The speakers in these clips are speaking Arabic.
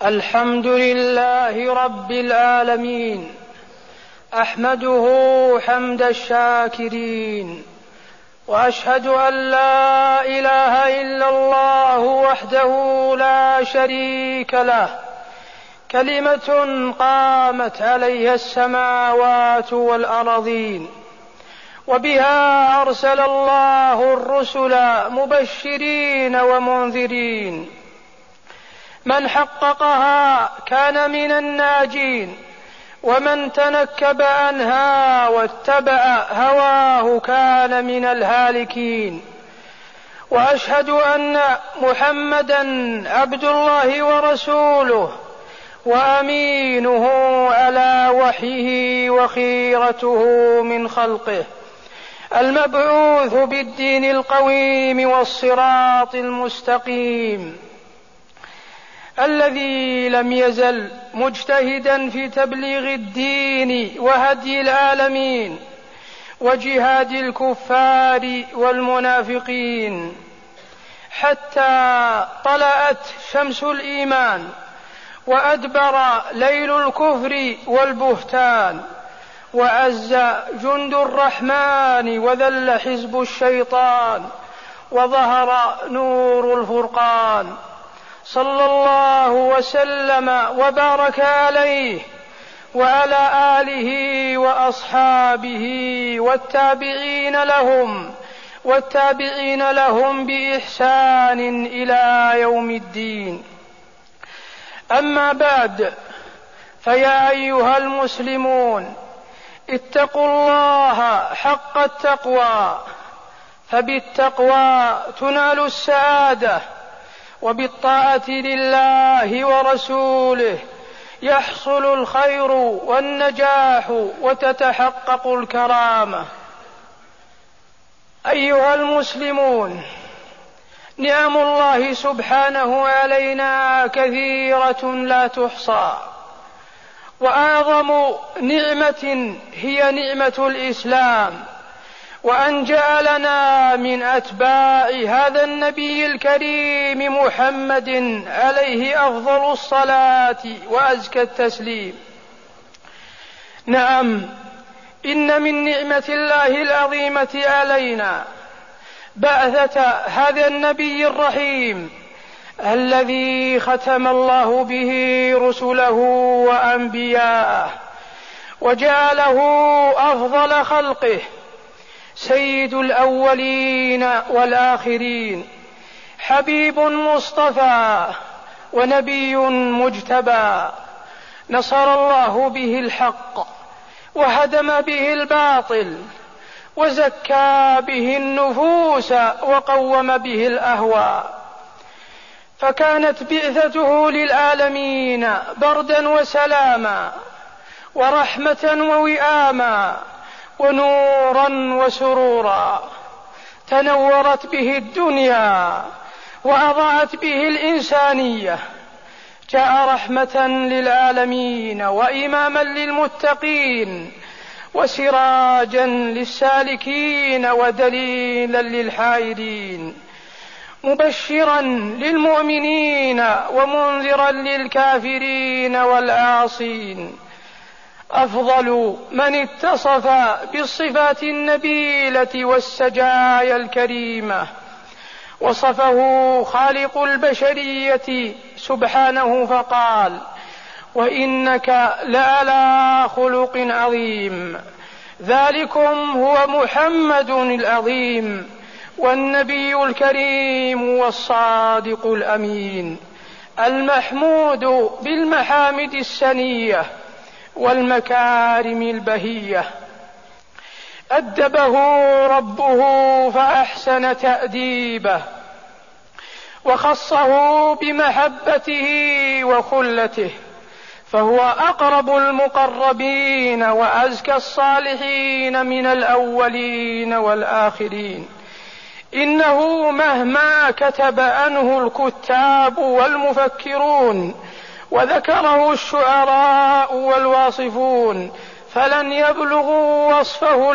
الحمد لله رب العالمين، أحمده حمد الشاكرين، وأشهد أن لا إله إلا الله وحده لا شريك له، كلمة قامت عليها السماوات والأرضين، وبها أرسل الله الرسل مبشرين ومنذرين، من حققها كان من الناجين، ومن تنكب عنها واتبع هواه كان من الهالكين. وأشهد أن محمدا عبد الله ورسوله، وأمينه على وحيه وخيرته من خلقه، المبعوث بالدين القويم والصراط المستقيم، الذي لم يزل مجتهدا في تبليغ الدين وهدي العالمين وجهاد الكفار والمنافقين، حتى طلعت شمس الإيمان وأدبر ليل الكفر والبهتان، وعز جند الرحمن وذل حزب الشيطان، وظهر نور الفرقان. صلى الله وسلم وبارك عليه وعلى آله وأصحابه والتابعين لهم بإحسان إلى يوم الدين. أما بعد، فيا أيها المسلمون، اتقوا الله حق التقوى، فبالتقوى تنال السعادة، وبالطاعة لله ورسوله يحصل الخير والنجاح وتتحقق الكرامة. أيها المسلمون، نعم الله سبحانه علينا كثيرة لا تحصى، وأعظم نعمة هي نعمة الإسلام، وأن جعلنا من أتباع هذا النبي الكريم محمد عليه أفضل الصلاة وأزكى التسليم. نعم، إن من نعمة الله العظيمة علينا بعثة هذا النبي الرحيم، الذي ختم الله به رسله وأنبياءه، وجعله أفضل خلقه، سيد الأولين والآخرين، حبيب مصطفى ونبي مجتبى، نصر الله به الحق وهدم به الباطل، وزكى به النفوس وقوم به الأهواء، فكانت بعثته للعالمين بردا وسلاما، ورحمة ووئاما، ونورا وسرورا، تنورت به الدنيا وأضاءت به الإنسانية، جاء رحمة للعالمين وإماما للمتقين وسراجا للسالكين ودليلا للحائرين، مبشرا للمؤمنين ومنذرا للكافرين والعاصين، أفضل من اتصف بالصفات النبيلة والسجايا الكريمة، وصفه خالق البشرية سبحانه فقال: وإنك لعلى خلق عظيم. ذلكم هو محمد العظيم، والنبي الكريم والصادق الأمين، المحمود بالمحامد السنية والمكارم البهية، أدبه ربه فأحسن تأديبه، وخصه بمحبته وخلته، فهو أقرب المقربين وأزكى الصالحين من الأولين والآخرين. إنه مهما كتب عنه الكتاب والمفكرون وذكره الشعراء والواصفون، فلن يبلغوا وصفه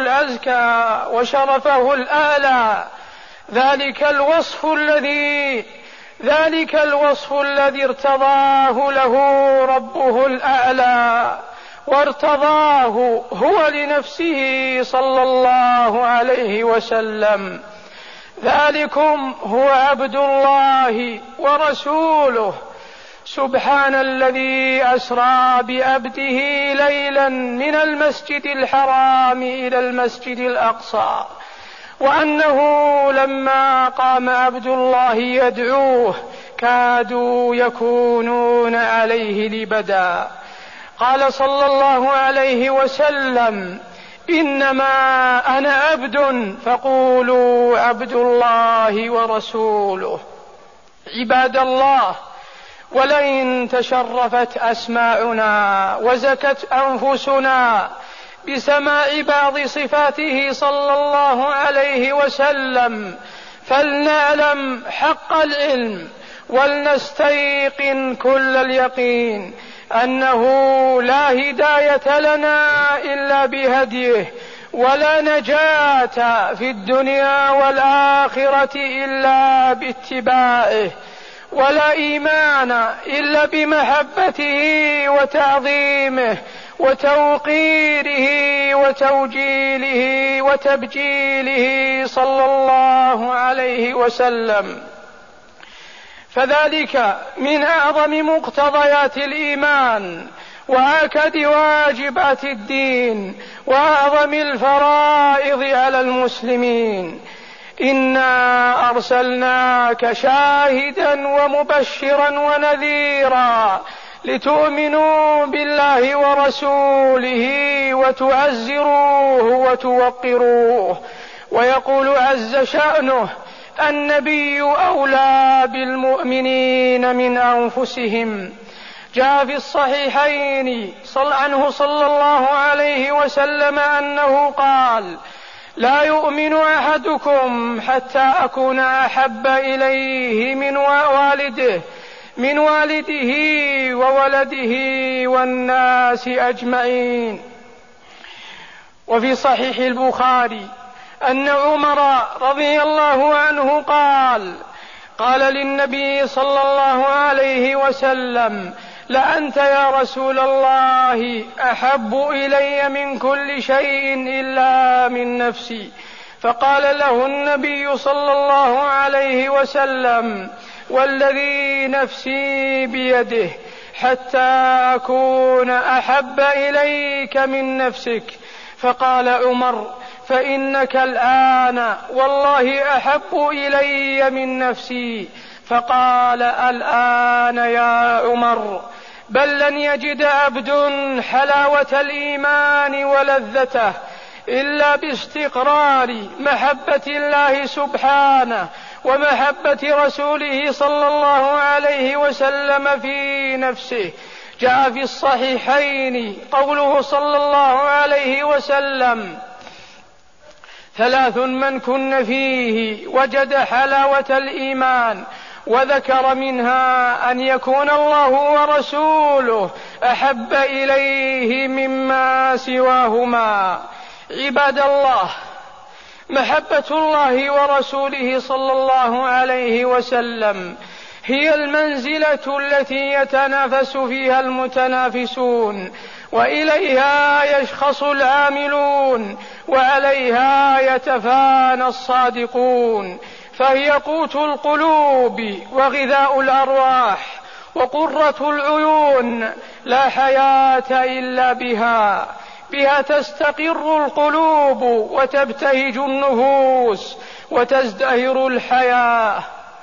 الأزكى وشرفه الأعلى، ذلك الوصف الذي ذلك الوصف الذي ارتضاه له ربه الأعلى، وارتضاه هو لنفسه صلى الله عليه وسلم. ذلكم هو عبد الله ورسوله. سبحان الذي أسرى بعبده ليلا من المسجد الحرام إلى المسجد الأقصى، وأنه لما قام عبد الله يدعوه كادوا يكونون عليه لبدا. قال صلى الله عليه وسلم: إنما أنا عبد فقولوا عبد الله ورسوله. عباد الله، ولئن تشرفت أسماعنا وزكت أنفسنا بسماع بعض صفاته صلى الله عليه وسلم، فلنعلم حق العلم ولنستيقن كل اليقين أنه لا هداية لنا إلا بهديه، ولا نجاة في الدنيا والآخرة إلا باتباعه، ولا إيمان إلا بمحبته وتعظيمه وتوقيره وتوجيله وتبجيله صلى الله عليه وسلم. فذلك من أعظم مقتضيات الإيمان وآكد واجبات الدين وأعظم الفرائض على المسلمين. إنا أرسلناك شاهدا ومبشرا ونذيرا لتؤمنوا بالله ورسوله وتعزروه وتوقروه. ويقول عز شأنه: النبي أولى بالمؤمنين من أنفسهم. جاء في الصحيحين عنه صلى الله عليه وسلم أنه قال: لا يؤمن أحدكم حتى أكون أحب إليه من والده وولده والناس أجمعين. وفي صحيح البخاري أن عمر رضي الله عنه قال للنبي صلى الله عليه وسلم: لأنت يا رسول الله أحب إلي من كل شيء إلا من نفسي. فقال له النبي صلى الله عليه وسلم: والذي نفسي بيده حتى أكون أحب إليك من نفسك. فقال عمر: فإنك الآن والله أحب إلي من نفسي. فقال: الآن يا عمر، بل لن يجد عبد حلاوة الإيمان ولذته إلا باستقرار محبة الله سبحانه ومحبة رسوله صلى الله عليه وسلم في نفسه. جاء في الصحيحين قوله صلى الله عليه وسلم: ثلاث من كن فيه وجد حلاوة الإيمان، وذكر منها أن يكون الله ورسوله أحب إليه مما سواهما. عباد الله، محبة الله ورسوله صلى الله عليه وسلم هي المنزلة التي يتنافس فيها المتنافسون، وإليها يشخص العاملون، وعليها يتفانى الصادقون. فهي قوت القلوب وغذاء الأرواح وقرة العيون، لا حياة إلا بها. بها تستقر القلوب وتبتهج النفوس وتزدهر الحياة،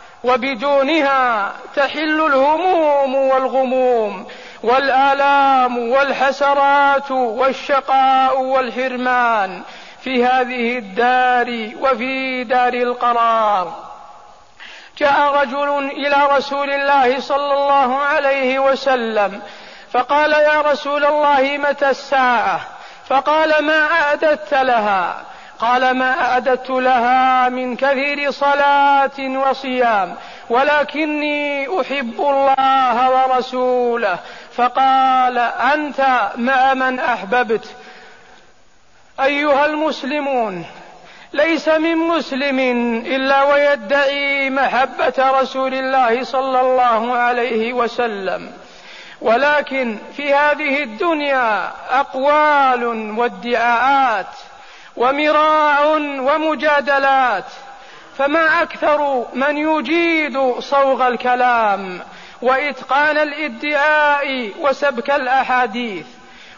وبدونها تحل الهموم والغموم والآلام والحسرات والشقاء والحرمان في هذه الدار وفي دار القرار. جاء رجل إلى رسول الله صلى الله عليه وسلم فقال: يا رسول الله، متى الساعة؟ فقال: ما أعددت لها؟ قال: ما أعددت لها من كثير صلاة وصيام، ولكني أحب الله ورسوله. فقال: أنت مع من أحببت. أيها المسلمون، ليس من مسلم إلا ويدعي محبة رسول الله صلى الله عليه وسلم، ولكن في هذه الدنيا أقوال وادعاءات ومراع ومجادلات، فما أكثر من يجيد صوغ الكلام وإتقان الادعاء وسبك الأحاديث.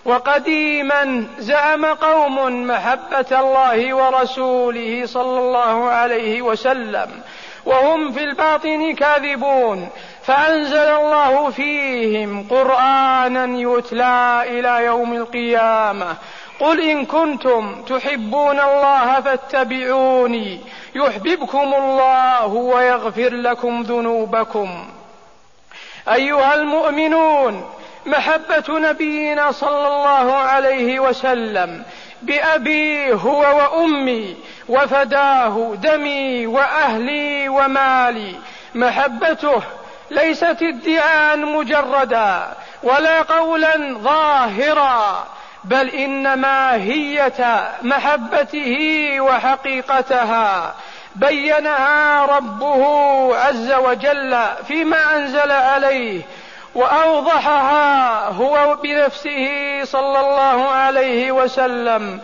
وقديما زعم قوم محبة الله ورسوله صلى الله عليه وسلم وهم في الباطن كاذبون، فأنزل الله فيهم قرآنا يتلى إلى يوم القيامة: قل إن كنتم تحبون الله فاتبعوني يحببكم الله ويغفر لكم ذنوبكم. أيها المؤمنون، محبة نبينا صلى الله عليه وسلم بأبي هو وأمي وفداه دمي وأهلي ومالي، محبته ليست ادعاء مجردا ولا قولا ظاهرا، بل إن ماهية محبته وحقيقتها بينها ربه عز وجل فيما أنزل عليه، وأوضحها هو بنفسه صلى الله عليه وسلم،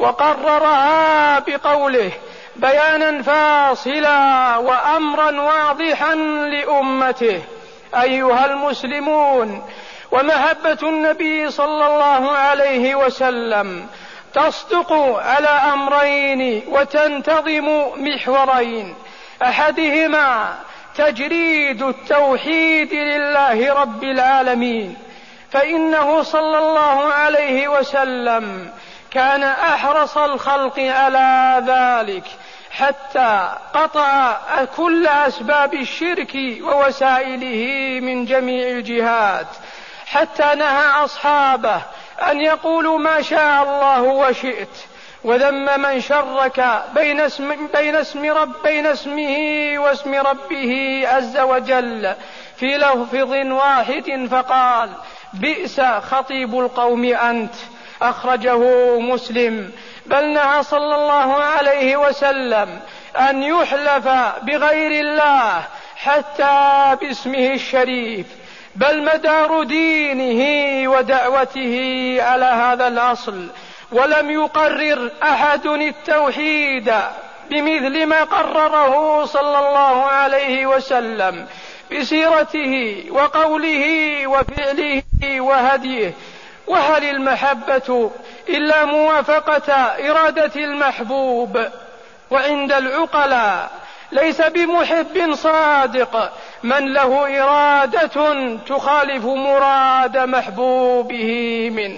وقررها بقوله بيانا فاصلا وأمرا واضحا لأمته. أيها المسلمون، ومحبة النبي صلى الله عليه وسلم تصدق على أمرين وتنتظم محورين: أحدهما تجريد التوحيد لله رب العالمين، فإنه صلى الله عليه وسلم كان أحرص الخلق على ذلك، حتى قطع كل أسباب الشرك ووسائله من جميع الجهات، حتى نهى أصحابه أن يقولوا ما شاء الله وشئت، وذم من شرك بين اسمه واسم ربه عز وجل في لفظ واحد، فقال: بئس خطيب القوم أنت. أخرجه مسلم. بل نهى صلى الله عليه وسلم أن يحلف بغير الله حتى باسمه الشريف، بل مدار دينه ودعوته على هذا الأصل، ولم يقرر أحد التوحيد بمثل ما قرره صلى الله عليه وسلم بسيرته وقوله وفعله وهديه. وهل المحبة إلا موافقة إرادة المحبوب؟ وعند العقلاء ليس بمحب صادق من له إرادة تخالف مراد محبوبه منه.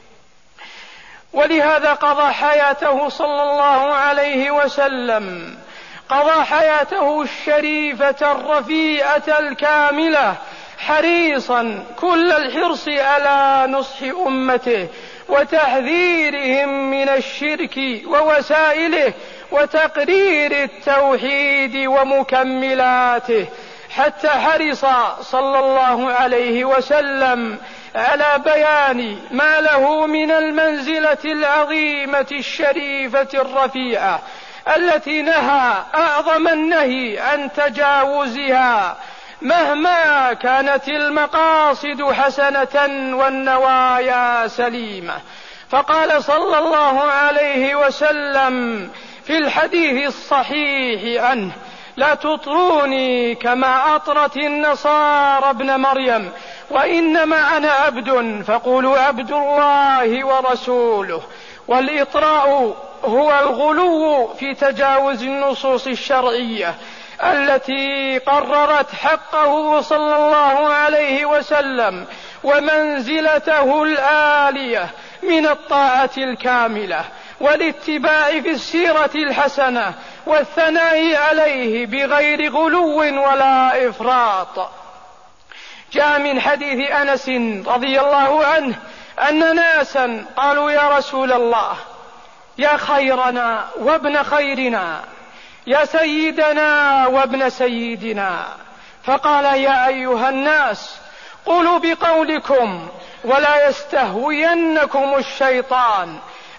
ولهذا قضى حياته صلى الله عليه وسلم، قضى حياته الشريفة الرفيعة الكاملة حريصا كل الحرص على نصح أمته وتحذيرهم من الشرك ووسائله وتقرير التوحيد ومكملاته، حتى حرص صلى الله عليه وسلم على بيان ما له من المنزلة العظيمة الشريفة الرفيعة التي نهى أعظم النهي عن تجاوزها مهما كانت المقاصد حسنة والنوايا سليمة. فقال صلى الله عليه وسلم في الحديث الصحيح عنه: لا تطروني كما أطرت النصارى ابن مريم، وإنما أنا عبد فقولوا عبد الله ورسوله. والإطراء هو الغلو في تجاوز النصوص الشرعية التي قررت حقه صلى الله عليه وسلم ومنزلته العالية من الطاعة الكاملة والاتباع في السيرة الحسنة والثناء عليه بغير غلو ولا إفراط. جاء من حديث أنس رضي الله عنه أن ناسا قالوا: يا رسول الله، يا خيرنا وابن خيرنا، يا سيدنا وابن سيدنا. فقال: يا أيها الناس، قولوا بقولكم ولا يستهوينكم الشيطان.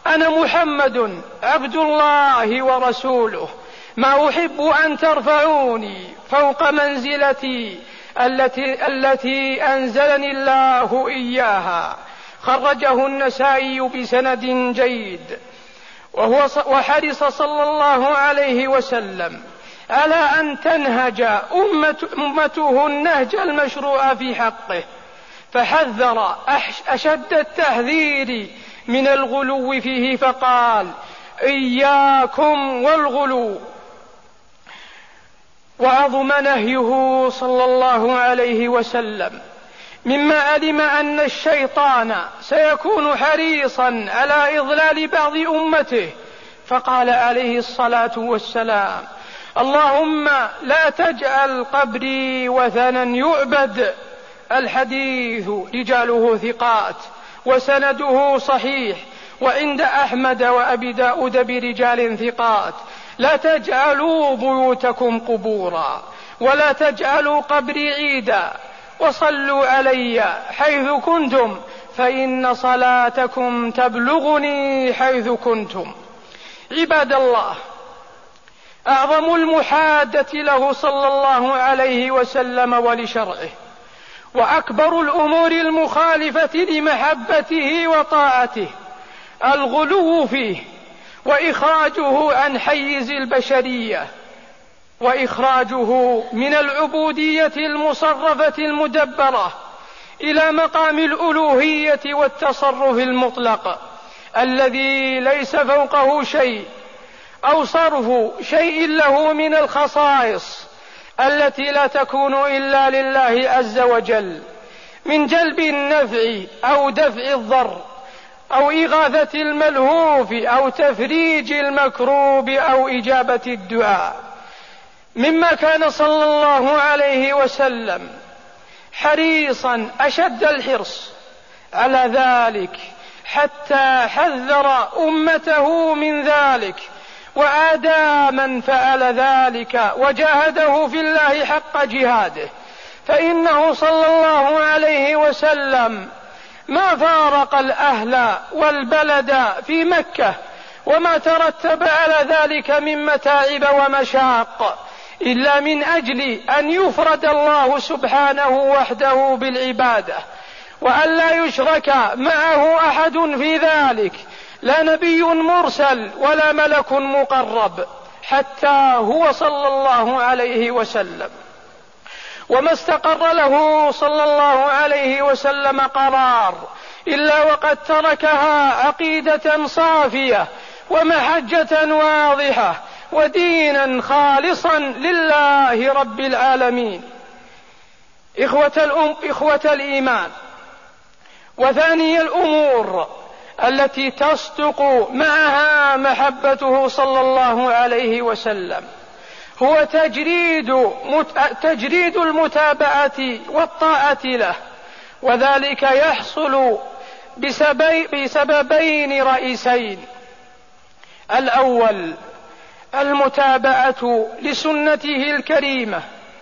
أنا محمد عبد الله ورسوله، ما أحب أن ترفعوني فوق منزلتي التي أنزلني الله إياها. خرجه النسائي بسند جيد. وحرص صلى الله عليه وسلم على أن تنهج أمته النهج المشروع في حقه، فحذر أشد التحذير من الغلو فيه، فقال: إياكم والغلو. وعظم نهيه صلى الله عليه وسلم مما علم أن الشيطان سيكون حريصا على إضلال بعض أمته، فقال عليه الصلاة والسلام: اللهم لا تجعل قبري وثنا يعبد. الحديث رجاله ثقات وسنده صحيح، وعند أحمد وأبي داود برجال ثقات: لا تجعلوا بيوتكم قبورا، ولا تجعلوا قبري عيدا، وصلوا علي حيث كنتم، فإن صلاتكم تبلغني حيث كنتم. عباد الله، أعظم المحادة له صلى الله عليه وسلم ولشرعه، وأكبر الأمور المخالفة لمحبته وطاعته الغلو فيه، وإخراجه عن حيز البشرية، وإخراجه من العبودية المصرفة المدبرة إلى مقام الألوهية والتصرف المطلق الذي ليس فوقه شيء، أو صرف شيء له من الخصائص التي لا تكون إلا لله عز وجل، من جلب النفع أو دفع الضر، أو إغاثة الملهوف، أو تفريج المكروب، أو إجابة الدعاء. مما كان صلى الله عليه وسلم حريصا أشد الحرص على ذلك، حتى حذر أمته من ذلك، وآدى من فعل ذلك وجاهده في الله حق جهاده. فإنه صلى الله عليه وسلم ما فارق الأهل والبلد في مكة وما ترتب على ذلك من متاعب ومشاق إلا من أجل أن يفرد الله سبحانه وحده بالعبادة، وأن لا يشرك معه أحد في ذلك، لا نبي مرسل ولا ملك مقرب، حتى هو صلى الله عليه وسلم. وما استقر له صلى الله عليه وسلم قرار إلا وقد تركها عقيدة صافية ومحجة واضحة ودينا خالصا لله رب العالمين. إخوة الإيمان، وثاني الأمور التي تصدق معها محبته صلى الله عليه وسلم هو تجريد المتابعة والطاعة له، وذلك يحصل بسببين رئيسين: الأول المتابعة لسنته الكريمة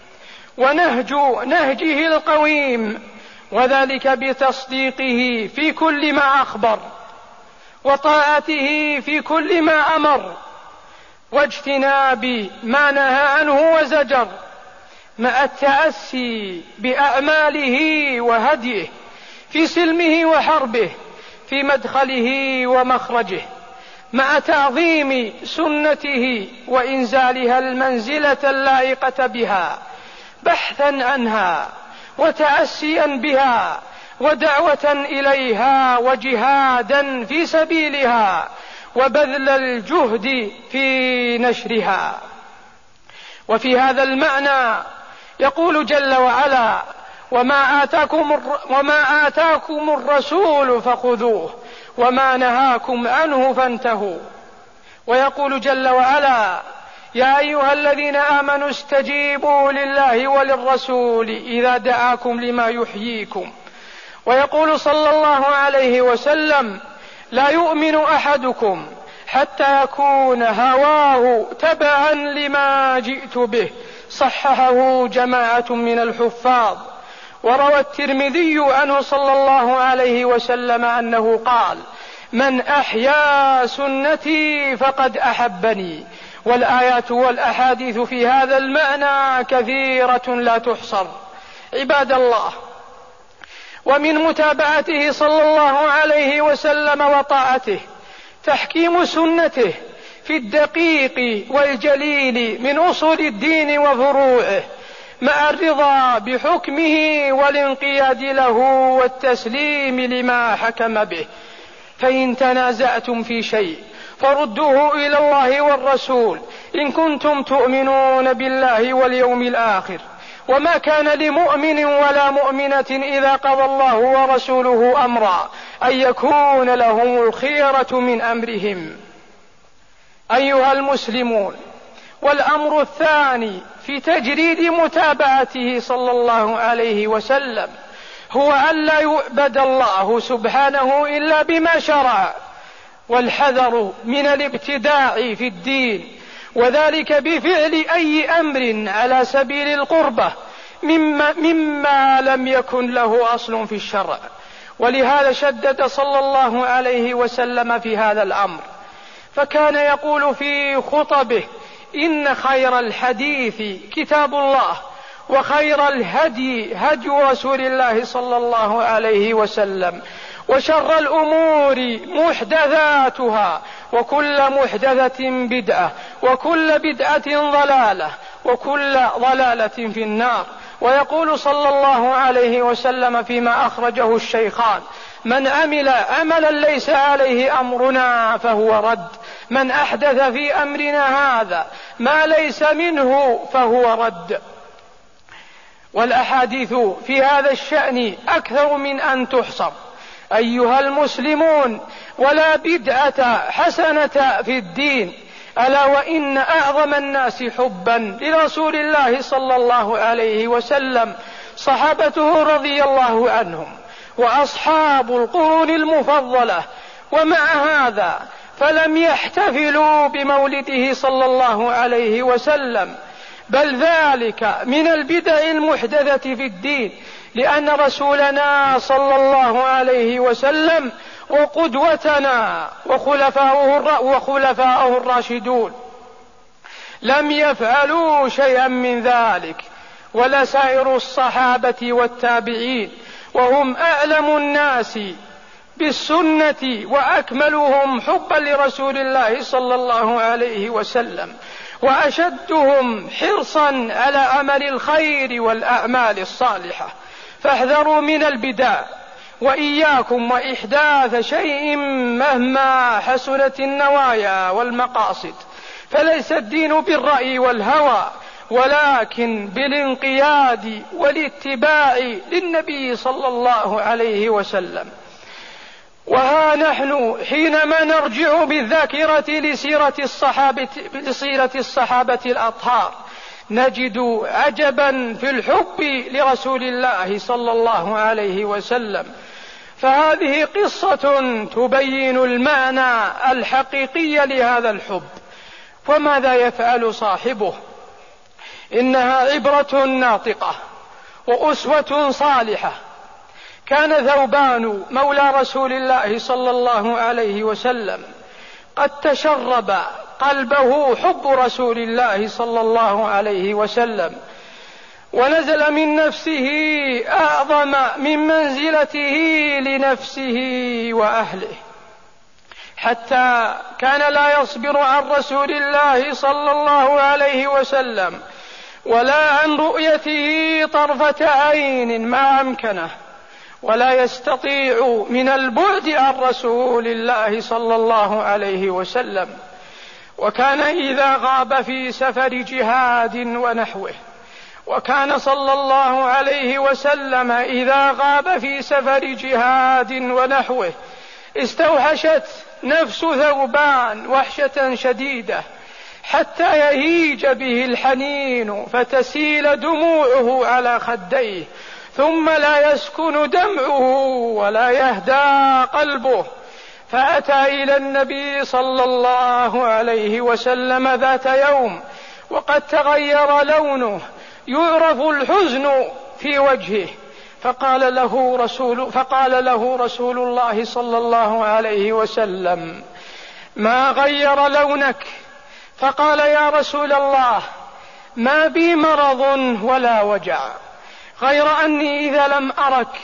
ونهجه القويم، وذلك بتصديقه في كل ما أخبر، وطاعته في كل ما أمر، واجتناب ما نهى عنه وزجر، مع التأسي بأعماله وهديه في سلمه وحربه، في مدخله ومخرجه، مع تعظيم سنته وإنزالها المنزلة اللائقة بها، بحثا عنها وتأسيا بها، ودعوة إليها، وجهادا في سبيلها، وبذل الجهد في نشرها. وفي هذا المعنى يقول جل وعلا: وما آتاكم الرسول فخذوه وما نهاكم عنه فانتهوا. ويقول جل وعلا: يا أيها الذين آمنوا استجيبوا لله وللرسول إذا دعاكم لما يحييكم. ويقول صلى الله عليه وسلم: لا يؤمن أحدكم حتى يكون هواه تبعا لما جئت به. صححه جماعة من الحفاظ. وروى الترمذي عنه صلى الله عليه وسلم أنه قال: من أحيا سنتي فقد أحبني. والآيات والأحاديث في هذا المعنى كثيرة لا تحصر. عباد الله، ومن متابعته صلى الله عليه وسلم وطاعته تحكيم سنته في الدقيق والجليل من أصول الدين وفروعه، مع الرضا بحكمه والانقياد له والتسليم لما حكم به. فإن تنازعتم في شيء فردوه إلى الله والرسول إن كنتم تؤمنون بالله واليوم الآخر. وما كان لمؤمن ولا مؤمنة إذا قضى الله ورسوله أمرا أن يكون لهم الخيرة من أمرهم. أيها المسلمون، والأمر الثاني في تجريد متابعته صلى الله عليه وسلم هو أن لا يعبد الله سبحانه إلا بما شرع، والحذر من الابتداع في الدين، وذلك بفعل أي أمر على سبيل القربة مما لم يكن له أصل في الشرع. ولهذا شدد صلى الله عليه وسلم في هذا الأمر، فكان يقول في خطبه: إن خير الحديث كتاب الله، وخير الهدي هدي رسول الله صلى الله عليه وسلم، وشر الأمور محدثاتها، وكل محدثة بدعة، وكل بدعة ضلالة، وكل ضلالة في النار. ويقول صلى الله عليه وسلم فيما أخرجه الشيخان: من عمل عملا ليس عليه أمرنا فهو رد، من أحدث في أمرنا هذا ما ليس منه فهو رد. والأحاديث في هذا الشأن أكثر من أن تحصر. أيها المسلمون، ولا بدعة حسنة في الدين، ألا وإن أعظم الناس حبا لرسول الله صلى الله عليه وسلم صحابته رضي الله عنهم وأصحاب القرون المفضلة. ومع هذا فلم يحتفلوا بمولده صلى الله عليه وسلم، بل ذلك من البدع المحدثة في الدين، لأن رسولنا صلى الله عليه وسلم وقدوتنا وخلفاؤه الراشدون لم يفعلوا شيئا من ذلك، ولا سائر الصحابة والتابعين، وهم أعلم الناس بالسنة وأكملهم حبا لرسول الله صلى الله عليه وسلم، وأشدهم حرصا على عمل الخير والأعمال الصالحة. فاحذروا من البدع، وإياكم وإحداث شيء مهما حسنت النوايا والمقاصد، فليس الدين بالرأي والهوى، ولكن بالانقياد والاتباع للنبي صلى الله عليه وسلم. وها نحن حينما نرجع بالذاكرة لسيرة الصحابة الأطهار نجد عجبا في الحب لرسول الله صلى الله عليه وسلم. فهذه قصة تبين المعنى الحقيقي لهذا الحب، وماذا يفعل صاحبه. إنها عبرة ناطقة وأسوة صالحة. كان ثوبان مولى رسول الله صلى الله عليه وسلم قد تشرب قلبه حب رسول الله صلى الله عليه وسلم، ونزل من نفسه أعظم من منزلته لنفسه وأهله، حتى كان لا يصبر عن رسول الله صلى الله عليه وسلم ولا عن رؤيته طرفة عين ما أمكنه، ولا يستطيع من البعد عن رسول الله صلى الله عليه وسلم. وكان إذا غاب في سفر جهاد ونحوه، وكان صلى الله عليه وسلم إذا غاب في سفر جهاد ونحوه استوحشت نفس ثوبان وحشة شديدة، حتى يهيج به الحنين فتسيل دموعه على خديه، ثم لا يسكن دمعه ولا يهدى قلبه. فأتى إلى النبي صلى الله عليه وسلم ذات يوم وقد تغير لونه، يعرف الحزن في وجهه، فقال له رسول الله صلى الله عليه وسلم: ما غير لونك؟ فقال: يا رسول الله، ما بي مرض ولا وجع، غير أني إذا لم أرك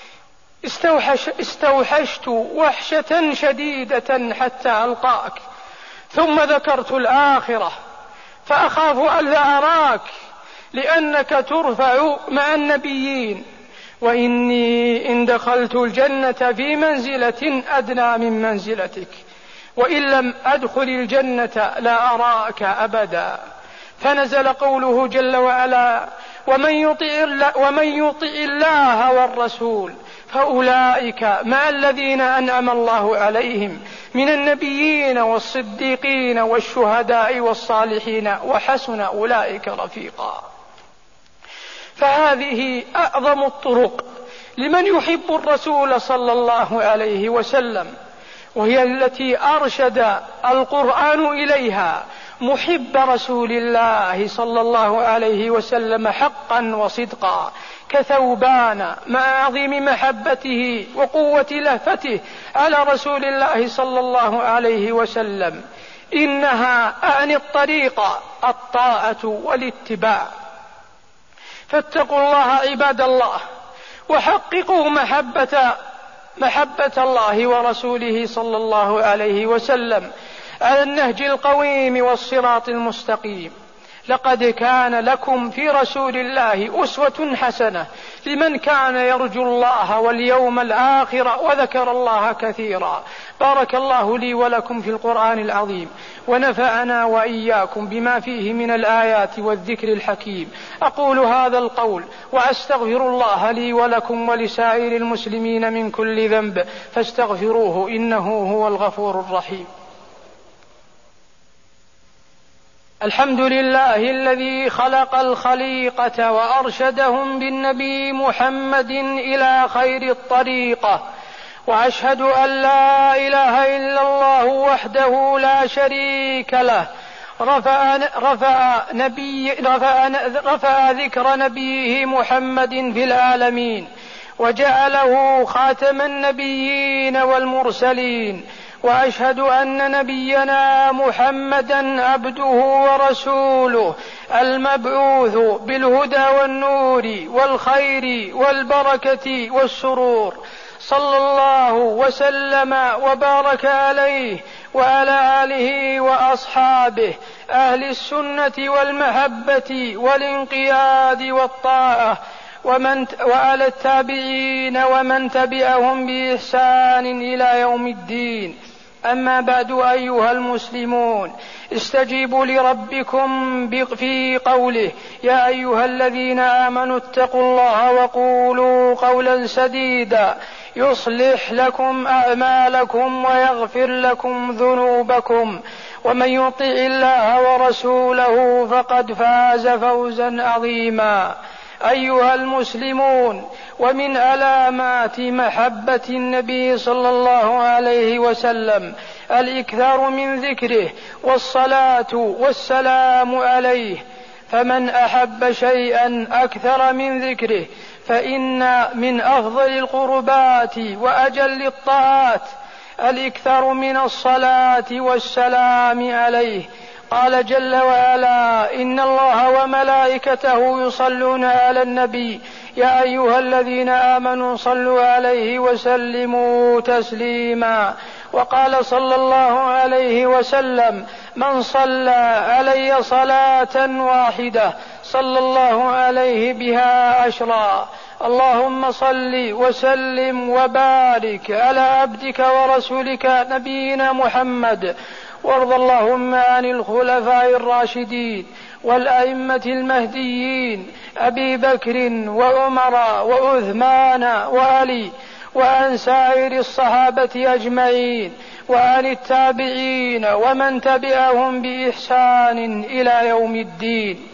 استوحشت وحشة شديدة حتى ألقاك، ثم ذكرت الآخرة فأخاف ألا أراك لأنك ترفع مع النبيين، وإني إن دخلت الجنة في منزلة أدنى من منزلتك، وإن لم أدخل الجنة لا أراك أبدا. فنزل قوله جل وعلا: ومن يطع الله والرسول فأولئك مع الذين أنعم الله عليهم من النبيين والصديقين والشهداء والصالحين وحسن أولئك رفيقا. فهذه أعظم الطرق لمن يحب الرسول صلى الله عليه وسلم، وهي التي أرشد القرآن إليها محب رسول الله صلى الله عليه وسلم حقا وصدقا، كثوبان مع عظيم محبته وقوة لهفته على رسول الله صلى الله عليه وسلم. إنها أعني الطريق الطاعة والاتباع. فاتقوا الله عباد الله، وحققوا محبة الله ورسوله صلى الله عليه وسلم على النهج القويم والصراط المستقيم. لقد كان لكم في رسول الله أسوة حسنة لمن كان يرجو الله واليوم الآخر وذكر الله كثيرا. بارك الله لي ولكم في القرآن العظيم، ونفعنا وإياكم بما فيه من الآيات والذكر الحكيم. أقول هذا القول وأستغفر الله لي ولكم ولسائر المسلمين من كل ذنب، فاستغفروه إنه هو الغفور الرحيم. الحمد لله الذي خلق الخليقة وأرشدهم بالنبي محمد إلى خير الطريقة، وأشهد أن لا إله إلا الله وحده لا شريك له، رفع ذكر نبيه محمد في العالمين، وجعله خاتم النبيين والمرسلين. وأشهد أن نبينا محمدا عبده ورسوله المبعوث بالهدى والنور والخير والبركة والسرور، صلى الله وسلم وبارك عليه وعلى آله وأصحابه أهل السنة والمحبة والانقياد والطاعة، وعلى التابعين ومن تبعهم بإحسان إلى يوم الدين. أما بعد أيها المسلمون، استجيبوا لربكم في قوله: يا أيها الذين آمنوا اتقوا الله وقولوا قولا سديدا يصلح لكم أعمالكم ويغفر لكم ذنوبكم، ومن يطع الله ورسوله فقد فاز فوزا عظيما. أيها المسلمون، ومن علامات محبة النبي صلى الله عليه وسلم الإكثار من ذكره والصلاة والسلام عليه، فمن أحب شيئا أكثر من ذكره فإن من أفضل القربات وأجل الطاعات الإكثار من الصلاة والسلام عليه. قال جل وعلا: إن الله وملائكته يصلون على النبي يا أيها الذين آمنوا صلوا عليه وسلموا تسليما. وقال صلى الله عليه وسلم: من صلى علي صلاة واحدة صلى الله عليه بها 10. اللهم صل وسلم وبارك على عبدك ورسولك نبينا محمد، وارض اللهم عن الخلفاء الراشدين والأئمة المهديين أبي بكر وعمر وعثمان وعلي، وعن سائر الصحابة أجمعين، وعن التابعين ومن تبعهم بإحسان إلى يوم الدين.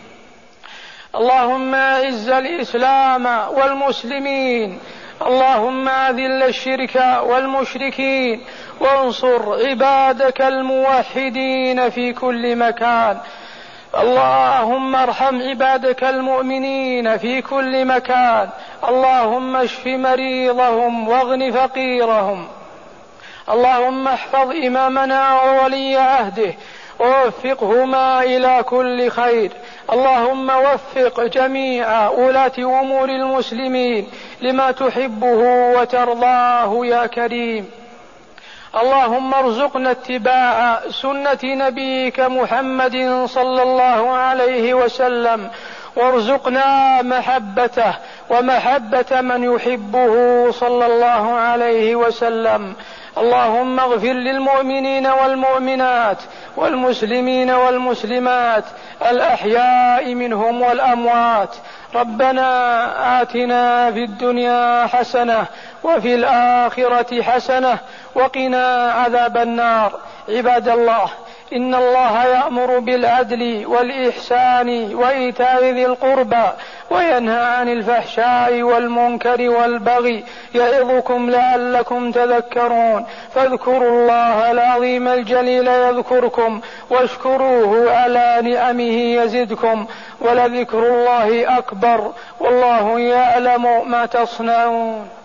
اللهم أعز الإسلام والمسلمين، اللهم أذل الشرك والمشركين، وانصر عبادك الموحدين في كل مكان. اللهم ارحم عبادك المؤمنين في كل مكان، اللهم اشف مريضهم واغن فقيرهم. اللهم احفظ إمامنا وولي عهده ووفقهما إلى كل خير. اللهم وفق جميع ولاة أمور المسلمين لما تحبه وترضاه يا كريم. اللهم ارزقنا اتباع سنة نبيك محمد صلى الله عليه وسلم، وارزقنا محبته ومحبة من يحبه صلى الله عليه وسلم. اللهم اغفر للمؤمنين والمؤمنات والمسلمين والمسلمات الأحياء منهم والأموات. ربنا آتنا في الدنيا حسنة وفي الآخرة حسنة وقنا عذاب النار. عباد الله، إن الله يأمر بالعدل والإحسان وإيتاء ذي القربى وينهى عن الفحشاء والمنكر والبغي يعظكم لعلكم تذكرون. فاذكروا الله العظيم الجليل يذكركم واشكروه على نعمه يزدكم، ولذكر الله أكبر والله يعلم ما تصنعون.